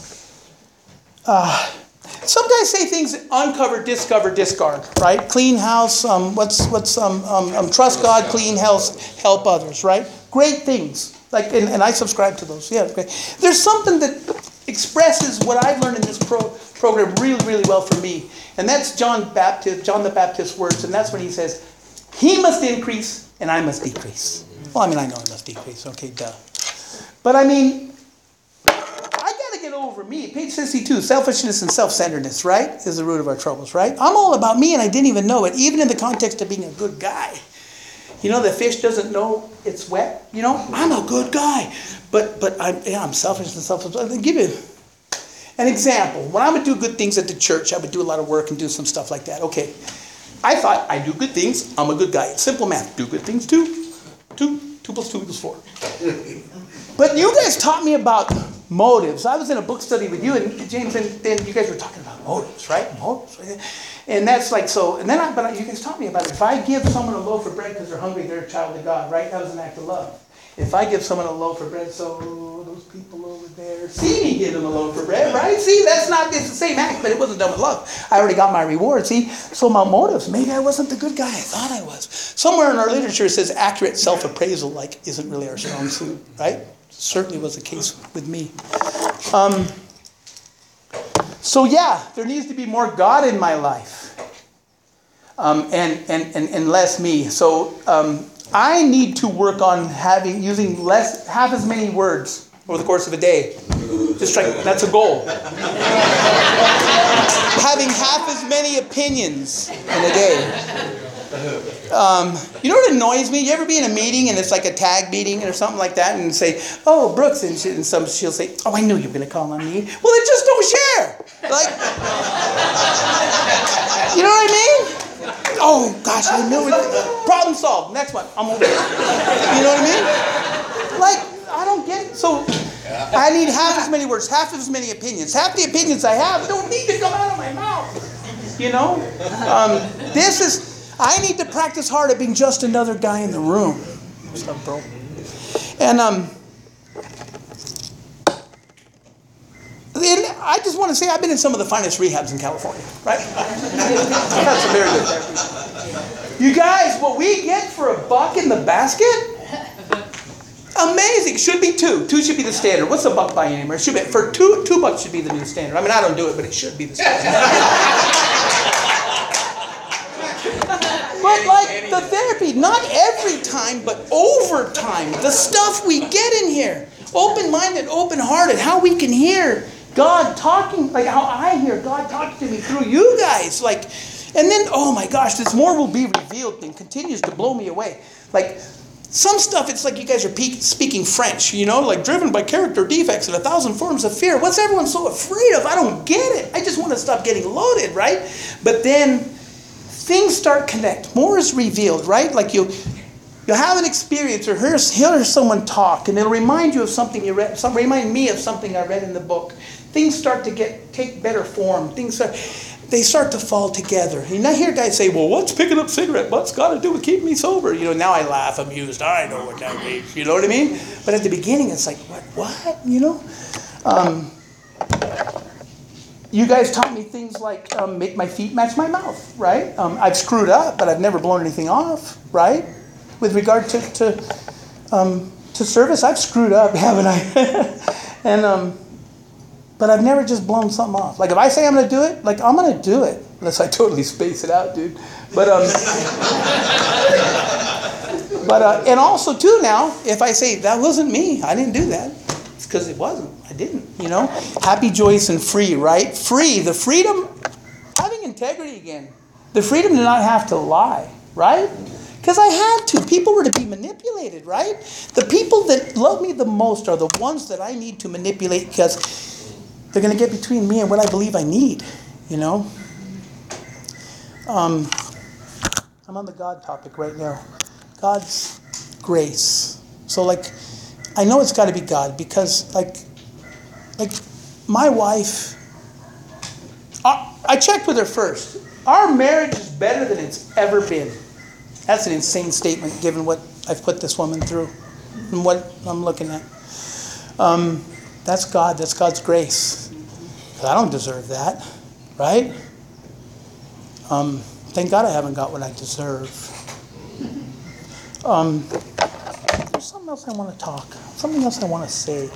Speaker 2: Uh, some guys say things uncover, discover, discard. Right? Clean house. Um, what's what's um, um, um, trust God, clean house, help others. Right? Great things. Like and, and I subscribe to those. Yeah. Okay. There's something that expresses what I've learned in this pro, program really, really well for me, and that's John Baptist, John the Baptist's words, and that's when he says, he must increase and I must decrease. Well, I mean, I know I must decrease. Okay, duh. But I mean, I got to get over me. Page sixty-two, selfishness and self-centeredness, right, is the root of our troubles, right? I'm all about me and I didn't even know it, even in the context of being a good guy. You know, the fish doesn't know it's wet. You know, I'm a good guy. But but I'm, yeah, I'm selfish and self-centered. I'll give you an example. When I would do good things at the church, I would do a lot of work and do some stuff like that. Okay. I thought, I do good things, I'm a good guy. It's simple math. Do good things too. Two. Two plus two equals four. But you guys taught me about motives. I was in a book study with you, and James, and then you guys were talking about motives, right? Motives. Right? And that's like, so, and then I, but you guys taught me about it. If I give someone a loaf of bread because they're hungry, they're a child of God, right? That was an act of love. If I give someone a loaf of bread, so those people over there see me give them a loaf of bread, right? See, that's not, it's the same act, but it wasn't done with love. I already got my reward, see? So my motives, maybe I wasn't the good guy I thought I was. Somewhere in our literature it says accurate self-appraisal, like, isn't really our strong suit, right? Certainly was the case with me. Um, so yeah, there needs to be more God in my life. Um, and, and, and, and less me. So, um, I need to work on having using less, half as many words over the course of a day. Just try, that's a goal. Having half as many opinions in a day. Um, you know what annoys me? You ever be in a meeting and it's like a tag meeting or something like that, and say, "Oh, Brooks," and, she, and some she'll say, "Oh, I knew you were going to call on me." Well, then just don't share. Like, you know what I mean? Oh, gosh, I knew it. Problem solved. Next one. I'm over it. You know what I mean? Like, I don't get it. So I need half as many words, half as many opinions. Half the opinions I have don't need to come out of my mouth. You know? Um, this is, I need to practice hard at being just another guy in the room. What's up, bro? And, um, And I just want to say I've been in some of the finest rehabs in California, right? That's a very good therapy. You guys, what we get for a buck in the basket? Amazing. Should be two. Two should be the standard. What's a buck by anywhere? Should be for two. Two bucks should be the new standard. I mean, I don't do it, but it should be the standard. But like the therapy, not every time, but over time, the stuff we get in here, open-minded, open-hearted, how we can hear God talking, like how I hear God talking to me through you guys. Like, and then, oh my gosh, this more will be revealed and continues to blow me away. Like, some stuff, it's like you guys are pe- speaking French, you know, like driven by character defects and a thousand forms of fear. What's everyone so afraid of? I don't get it. I just want to stop getting loaded, right? But then things start connect. More is revealed, right? Like you, You'll have an experience or hear, hear someone talk, and it'll remind you of something you read. Some remind me of something I read in the book. Things start to get take better form. Things start, they start to fall together. And I hear guys say, "Well, what's picking up cigarette butts got to do with keeping me sober?" You know, now I laugh, amused. I know what that means. You know what I mean? But at the beginning, it's like, what? What? You know. Um, You guys taught me things like um, make my feet match my mouth, right? Um, I've screwed up, but I've never blown anything off, right? With regard to to, um, to service, I've screwed up, haven't I? and um, but I've never just blown something off. Like if I say I'm going to do it, like I'm going to do it, unless I totally space it out, dude. But um, but uh, and also too now, if I say that wasn't me, I didn't do that, it's because it wasn't. I didn't, you know. Happy, joyous, and free, right? Free, the freedom, having integrity again. The freedom to not have to lie, right? Because I had to. People were to be manipulated, right? The people that love me the most are the ones that I need to manipulate because they're going to get between me and what I believe I need, you know. Um, I'm on the God topic right now. God's grace. So, like, I know it's got to be God because, like, Like, my wife, I checked with her first. Our marriage is better than it's ever been. That's an insane statement given what I've put this woman through and what I'm looking at. Um, that's God. That's God's grace. I don't deserve that, right? Um, thank God I haven't got what I deserve. Um, there's something else I want to talk. Something else I want to say.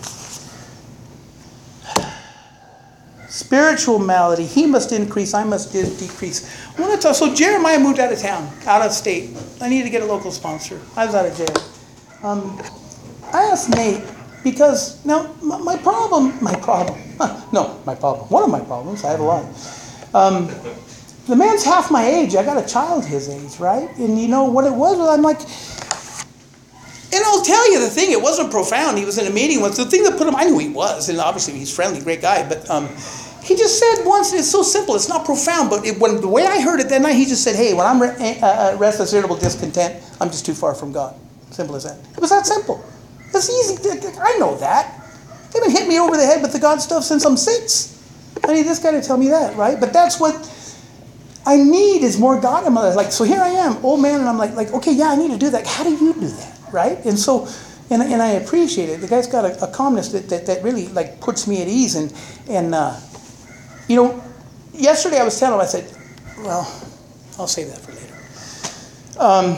Speaker 2: Spiritual malady, he must increase, I must de- decrease. I want to talk, so Jeremiah moved out of town, out of state. I needed to get a local sponsor. I was out of jail. Um, I asked Nate, because now my, my problem, my problem, huh, no, my problem, one of my problems, I have a lot. Um, the man's half my age. I got a child his age, right? And you know what it was? I'm like, and I'll tell you the thing, it wasn't profound. He was in a meeting with the thing that put him, I knew he was, and obviously he's friendly, great guy, but um, he just said once, it's so simple, it's not profound, but it, when the way I heard it that night, he just said, hey, when I'm re- uh, restless, irritable, discontent, I'm just too far from God. Simple as that. It was that simple. It's easy. I know that. They've been hitting me over the head with the God stuff since I'm six. I need this guy to tell me that, right? But that's what I need is more God in my life. Like, so here I am, old man, and I'm like, like, okay, yeah, I need to do that. How do you do that? Right? And so, and, and I appreciate it. The guy's got a, a calmness that, that, that really like puts me at ease. And, and uh, you know, yesterday I was telling him, I said, well, I'll save that for later. Um,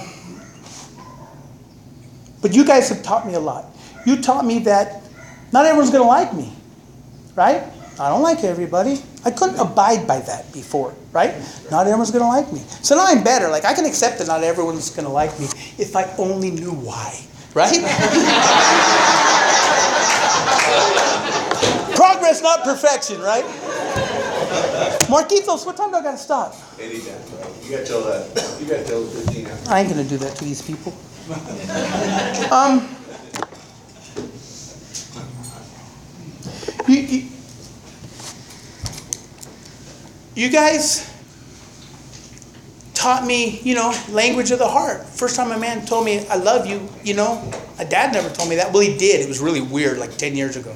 Speaker 2: but you guys have taught me a lot. You taught me that not everyone's going to like me. Right? I don't like everybody. I couldn't abide by that before, right? Not everyone's going to like me. So now I'm better. Like, I can accept that not everyone's going to like me if I only knew why, right? Progress, not perfection, right? Marquitos, what time do I got to stop?
Speaker 1: Anytime, bro. You got till uh, you got till fifteen hours.
Speaker 2: I ain't going to do that to these people. Um, you, you, you guys taught me, you know, language of the heart. First time a man told me, I love you, you know. My dad never told me that. Well, he did. It was really weird, like ten years ago.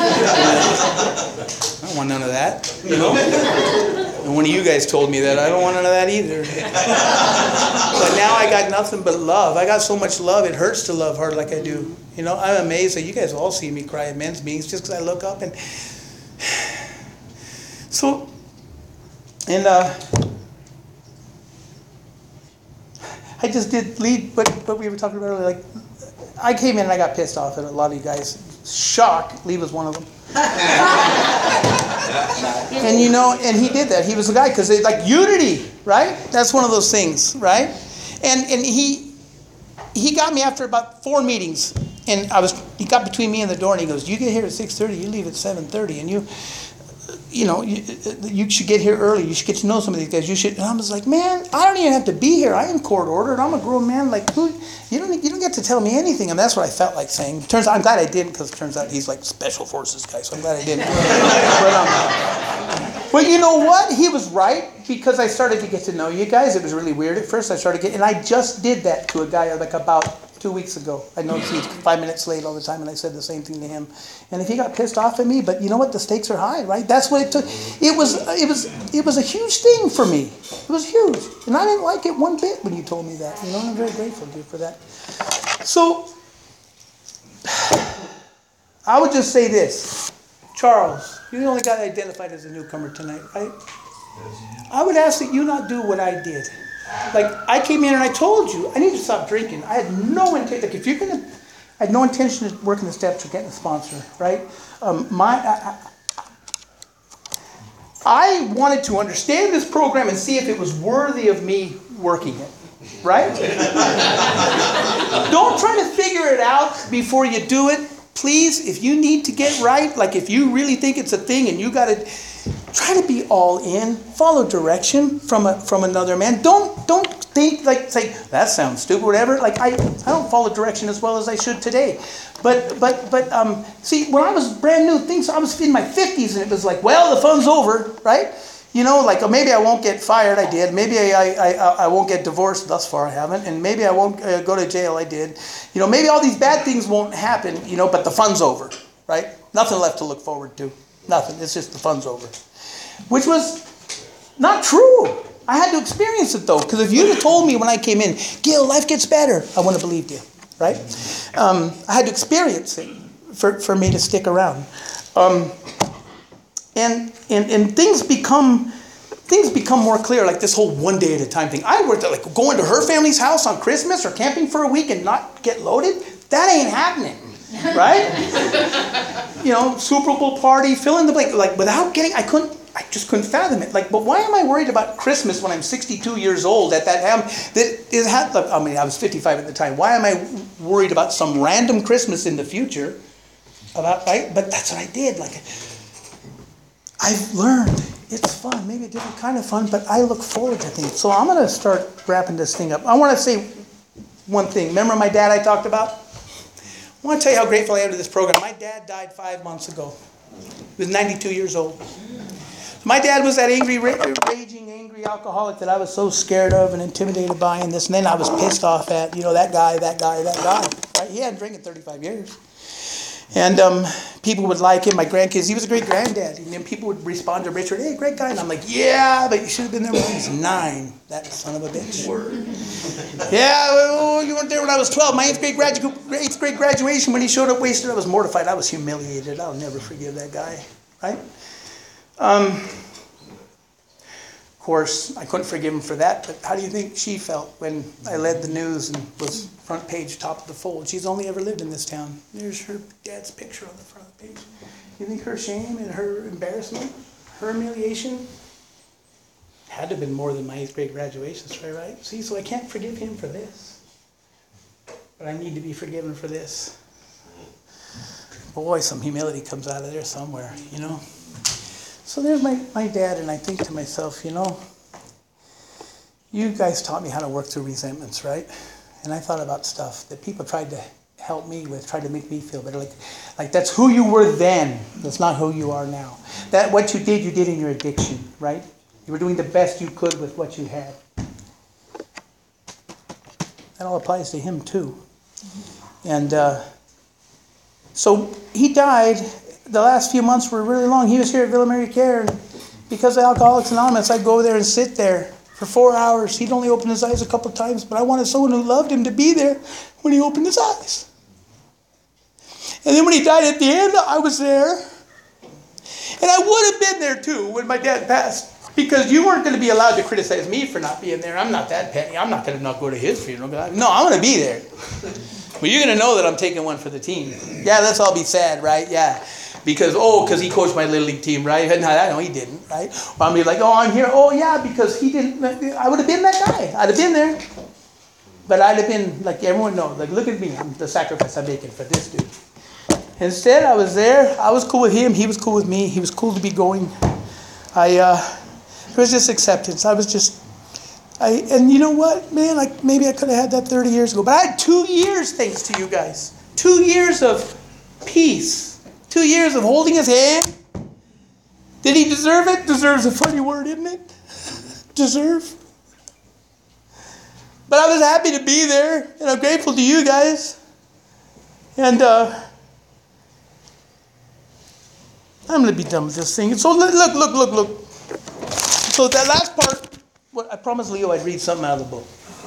Speaker 2: I don't want none of that, you know. And one of you guys told me that. I don't want none of that either. But now I got nothing but love. I got so much love, it hurts to love hard like I do. You know, I'm amazed that you guys all see me cry at men's meetings just because I look up. And so, and uh, I just did lead, but but we were talking about earlier, like, I came in and I got pissed off at a lot of you guys. Shock, Lee was one of them. And you know, and he did that. He was the guy, because like unity, right? That's one of those things, right? And and he he got me after about four meetings, and I was he got between me and the door, and he goes, "You get here at six thirty, you leave at seven thirty, and you." You know, you, you should get here early. You should get to know some of these guys. You should. And I was like, man, I don't even have to be here. I am court ordered. I'm a grown man. Like, who? You don't. You don't get to tell me anything. And that's what I felt like saying. Turns out, I'm glad I didn't, because it turns out he's like special forces guy. So I'm glad I didn't. but, um, but you know what? He was right, because I started to get to know you guys. It was really weird at first. I started getting, and I just did that to a guy like about
Speaker 4: two weeks ago. I noticed he's five minutes late all the time, and I said the same thing to him. And if he got pissed off at me, but you know what? The stakes are high, right? That's what it took. It was, it was, it was a huge thing for me. It was huge, and I didn't like it one bit when you told me that. You know, and I'm very grateful to you for that. So, I would just say this, Charles. You're the only guy identified as a newcomer tonight, right? I would ask that you not do what I did. Like, I came in and I told you, I need to stop drinking. I had no intention, like, if you're going to, I had no intention of working the steps or getting a sponsor, right? Um, my, I, I wanted to understand this program and see if it was worthy of me working it, right? Don't try to figure it out before you do it. Please, if you need to get right, like if you really think it's a thing and you got to, try to be all in. Follow direction from a from another man. Don't don't think like say that sounds stupid, whatever. Like I I don't follow direction as well as I should today. But but but um see when I was brand new, things I was in my fifties and it was like, well, the fun's over, right? You know, like oh, maybe I won't get fired. I did. Maybe I I, I, I won't get divorced. Thus far, I haven't. And maybe I won't uh, go to jail. I did. You know, maybe all these bad things won't happen. You know, but the fun's over, right? Nothing left to look forward to. Nothing. It's just the fun's over. Which was not true. I had to experience it though, because if you'd have told me when I came in, Gil, life gets better, I wouldn't have believed you, right? Um, I had to experience it for, for me to stick around. Um, and, and and things become things become more clear, like this whole one day at a time thing. I worked at like going to her family's house on Christmas or camping for a week and not get loaded. That ain't happening, right? You know, Super Bowl party, fill in the blank. Like without getting, I couldn't. I just couldn't fathom it. Like, but why am I worried about Christmas when I'm sixty-two years old at that time? That it had, I mean, I was fifty-five at the time. Why am I worried about some random Christmas in the future? About right? But that's what I did. Like, I've learned it's fun. Maybe a different kind of fun, but I look forward to things. So I'm going to start wrapping this thing up. I want to say one thing. Remember my dad I talked about? I want to tell you how grateful I am to this program. My dad died five months ago. He was ninety-two years old. My dad was that angry, raging, angry alcoholic that I was so scared of and intimidated by and this. And then I was pissed off at, you know, that guy, that guy, that guy. Right? He hadn't drank in thirty-five years. And um, people would like him, my grandkids. He was a great granddad. And then people would respond to Richard, hey, great guy. And I'm like, yeah, but you should have been there when I was nine. That son of a bitch. Yeah, well, you weren't there when I was twelve. My eighth grade, gradu- eighth grade graduation, when he showed up wasted, I was mortified. I was humiliated. I'll never forgive that guy. Right? Um, of course, I couldn't forgive him for that, but how do you think she felt when I led the news and was front page, top of the fold? She's only ever lived in this town. There's her dad's picture on the front of the page. You think her shame and her embarrassment, her humiliation, had to have been more than my eighth grade graduation, right? See, so I can't forgive him for this, but I need to be forgiven for this. Boy, some humility comes out of there somewhere, you know? So there's my, my dad, and I think to myself, you know, you guys taught me how to work through resentments, right? And I thought about stuff that people tried to help me with, tried to make me feel better. Like, like that's who you were then. That's not who you are now. That what you did, you did in your addiction, right? You were doing the best you could with what you had. That all applies to him too. And uh, so he died. The last few months were really long. He was here at Villa Mary Care, and because of Alcoholics Anonymous, I'd go there and sit there for four hours. He'd only open his eyes a couple of times, but I wanted someone who loved him to be there when he opened his eyes. And then when he died at the end, I was there. And I would have been there too when my dad passed, because you weren't going to be allowed to criticize me for not being there. I'm not that petty. I'm not going to not go to his funeral. No, I'm going to be there. But you're going to know that I'm taking one for the team. Yeah, let's all be sad, right? Yeah. Because, oh, because he coached my Little League team, right? No, no, he didn't, right? Or I'll be like, oh, I'm here. Oh, yeah, because he didn't. I would have been that guy. I'd have been there. But I'd have been, like everyone knows, like, look at me. I'm the sacrifice I'm making for this dude. Instead, I was there. I was cool with him. He was cool with me. He was cool to be going. I, uh, it was just acceptance. I was just, I, and you know what, man? Like, maybe I could have had that thirty years ago. But I had two years, thanks to you guys. Two years of peace. Two years of holding his hand. Did he deserve it? Deserves a funny word, isn't it? Deserve. But I was happy to be there, and I'm grateful to you guys. And uh, I'm going to be done with this thing. So look, look, look, look, look. So that last part, what I promised Leo I'd read something out of the book.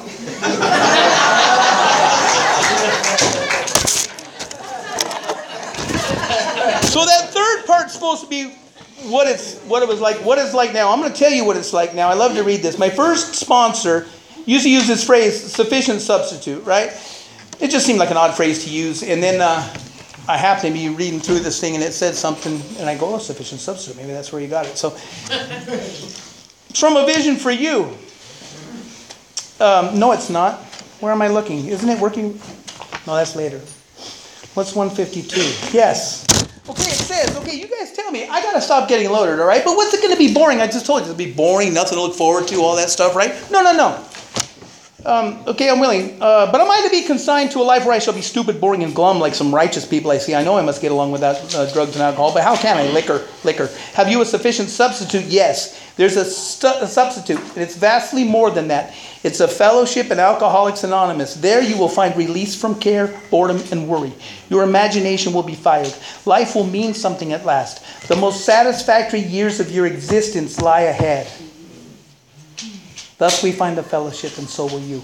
Speaker 4: So that third part's supposed to be what it's what it was like, what it's like now. I'm going to tell you what it's like now. I love to read this. My first sponsor used to use this phrase, sufficient substitute, right? It just seemed like an odd phrase to use. And then uh, I happened to be reading through this thing, and it said something, and I go, oh, sufficient substitute. Maybe that's where you got it. So it's from A Vision for You. Um, no, it's not. Where am I looking? Isn't it working? No, that's later. What's one fifty-two? Yes. Okay, it says, okay, you guys tell me. I got to stop getting loaded, all right? But what's it going to be boring? I just told you it'll be boring, nothing to look forward to, all that stuff, right? No, no, no. Um, okay, I'm willing. Uh, but am I to be consigned to a life where I shall be stupid, boring, and glum like some righteous people I see? I know I must get along without uh, drugs and alcohol, but how can I? Liquor, liquor. Have you a sufficient substitute? Yes. There's a, stu- a substitute, and it's vastly more than that. It's a fellowship in Alcoholics Anonymous. There you will find release from care, boredom, and worry. Your imagination will be fired. Life will mean something at last. The most satisfactory years of your existence lie ahead. Thus we find the fellowship, and so will you.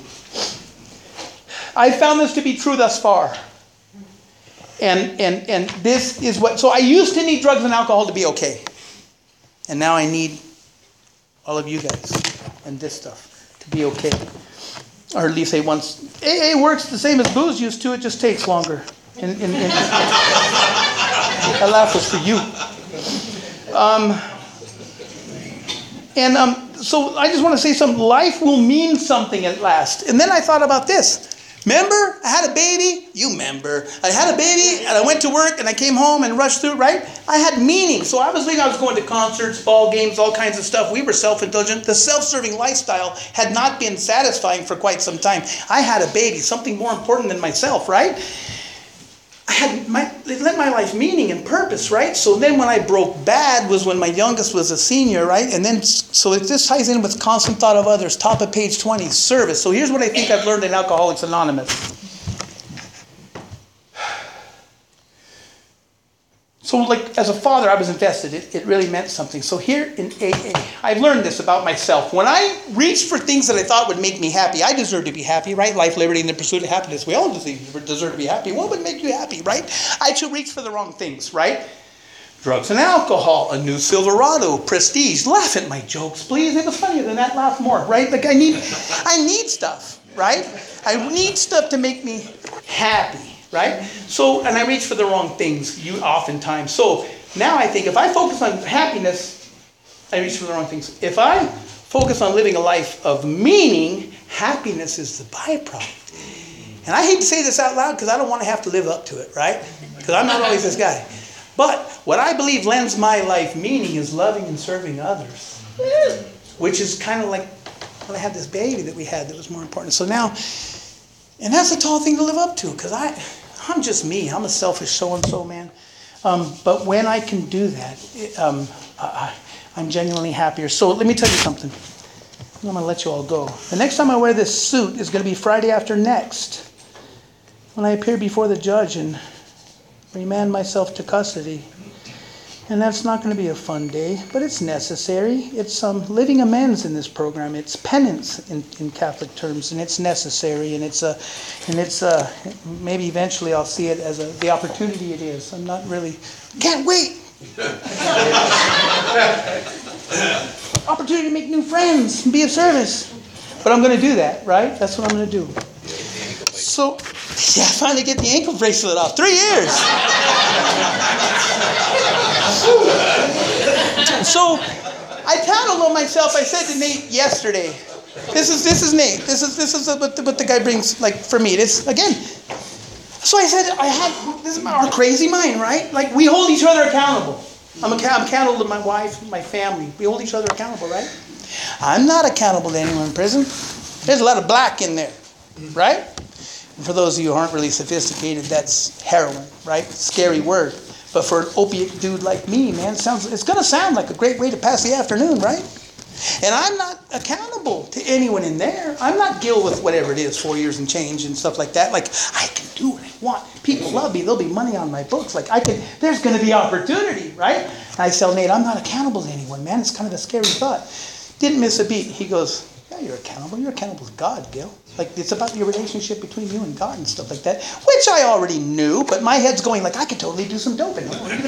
Speaker 4: I found this to be true thus far. And, and, and this is what... So I used to need drugs and alcohol to be okay. And now I need all of you guys and this stuff to be okay. Or at least they once... A A works the same as booze used to. It just takes longer. And, and, and that laugh was for you. Um, and... um. So I just want to say something. Life will mean something at last. And then I thought about this. Remember, I had a baby. You remember. I had a baby, and I went to work, and I came home and rushed through, right? I had meaning. So obviously I was going to concerts, ball games, all kinds of stuff. We were self-indulgent. The self-serving lifestyle had not been satisfying for quite some time. I had a baby, something more important than myself, right? I had my, it lent my life meaning and purpose, right? So then when I broke bad was when my youngest was a senior, right? And then, so it just ties in with constant thought of others. Top of page twenty, service. So here's what I think I've learned in Alcoholics Anonymous. So like as a father, I was invested. It, it really meant something. So here in A A, I've learned this about myself. When I reached for things that I thought would make me happy, I deserve to be happy, right? Life, liberty, and the pursuit of happiness. We all deserve to be happy. What would make you happy, right? I should reach for the wrong things, right? Drugs and alcohol, a new Silverado, prestige. Laugh at my jokes, please. It was funnier than that. Laugh more, right? Like I need, I need stuff, right? I need stuff to make me happy. Right? So, and I reach for the wrong things, you oftentimes. So now I think if I focus on happiness, I reach for the wrong things. If I focus on living a life of meaning, happiness is the byproduct. And I hate to say this out loud because I don't want to have to live up to it, right? Because I'm not always this guy. But what I believe lends my life meaning is loving and serving others. Which is kind of like when I had this baby that we had that was more important. So now, and that's a tall thing to live up to because I... I'm just me. I'm a selfish so-and-so, man. Um, but when I can do that, it, um, I, I'm genuinely happier. So let me tell you something. I'm going to let you all go. The next time I wear this suit is going to be Friday after next, when I appear before the judge and remand myself to custody. And that's not going to be a fun day, but it's necessary. It's um, living amends in this program. It's penance in, in Catholic terms, and it's necessary. And it's a, and it's a, maybe eventually I'll see it as a, the opportunity it is. I'm not really, can't wait. Opportunity to make new friends and be of service. But I'm going to do that, right? That's what I'm going to do. So, yeah, I finally get the ankle bracelet off. Three years. So, I tattled on myself. I said to Nate yesterday, "This is this is Nate. This is this is what the, what the guy brings. Like for me, this again." So I said, "I had this is our crazy mind, right? Like we hold each other accountable. I'm, ac- I'm accountable to my wife, my family. We hold each other accountable, right? I'm not accountable to anyone in prison. There's a lot of black in there, right? And for those of you who aren't really sophisticated, that's heroin, right? Scary word. But for an opiate dude like me, man, it sounds, it's going to sound like a great way to pass the afternoon, right? And I'm not accountable to anyone in there. I'm not Gil with whatever it is, four years and change and stuff like that. Like, I can do what I want. People love me. There'll be money on my books. Like, I can, there's going to be opportunity, right? And I tell Nate, I'm not accountable to anyone, man. It's kind of a scary thought. Didn't miss a beat. He goes, yeah, you're accountable. You're accountable to God, Gil. Like, it's about your relationship between you and God and stuff like that, which I already knew, but my head's going like, I could totally do some dope. And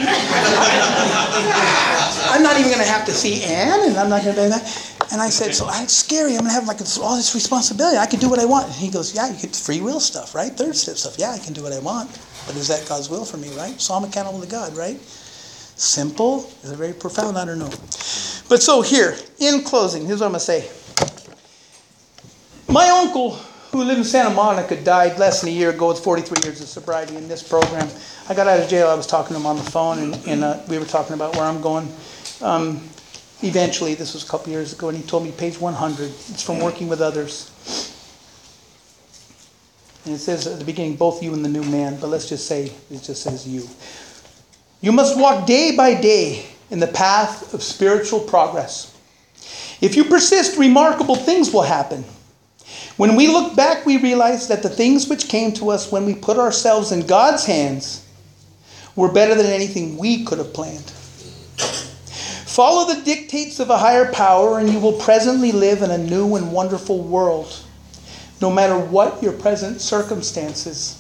Speaker 4: I'm not even going to have to see Ann, and I'm not going to do that. And I said, so it's scary. I'm going to have like all this responsibility. I can do what I want. And he goes, yeah, you get free will stuff, right? Third step stuff. Yeah, I can do what I want. But is that God's will for me, right? So I'm accountable to God, right? Simple. Is it very profound? I don't know. But so here, in closing, here's what I'm going to say. My uncle, who lived in Santa Monica, died less than a year ago with forty-three years of sobriety in this program. I got out of jail. I was talking to him on the phone, and, and uh, we were talking about where I'm going. Um, eventually, this was a couple years ago, and he told me page one hundred. It's from Working with Others. And it says at the beginning, both you and the new man, but let's just say, it just says you. You must walk day by day in the path of spiritual progress. If you persist, remarkable things will happen. When we look back, we realize that the things which came to us when we put ourselves in God's hands were better than anything we could have planned. Follow the dictates of a higher power, and you will presently live in a new and wonderful world, no matter what your present circumstances.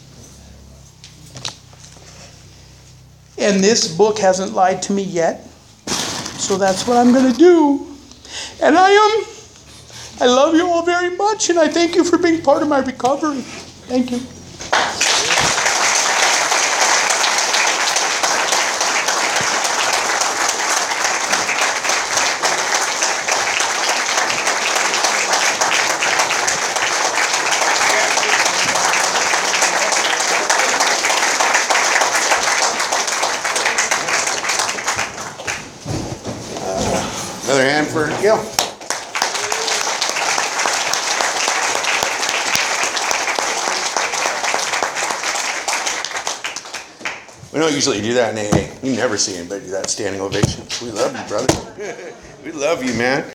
Speaker 4: And this book hasn't lied to me yet, so that's what I'm going to do. And I am... Um, I love you all very much, and I thank you for being part of my recovery. Thank you.
Speaker 1: Another hand for Gil. We don't usually do that in A A. You never see anybody do that standing ovation. We love you, brother. We love you, man.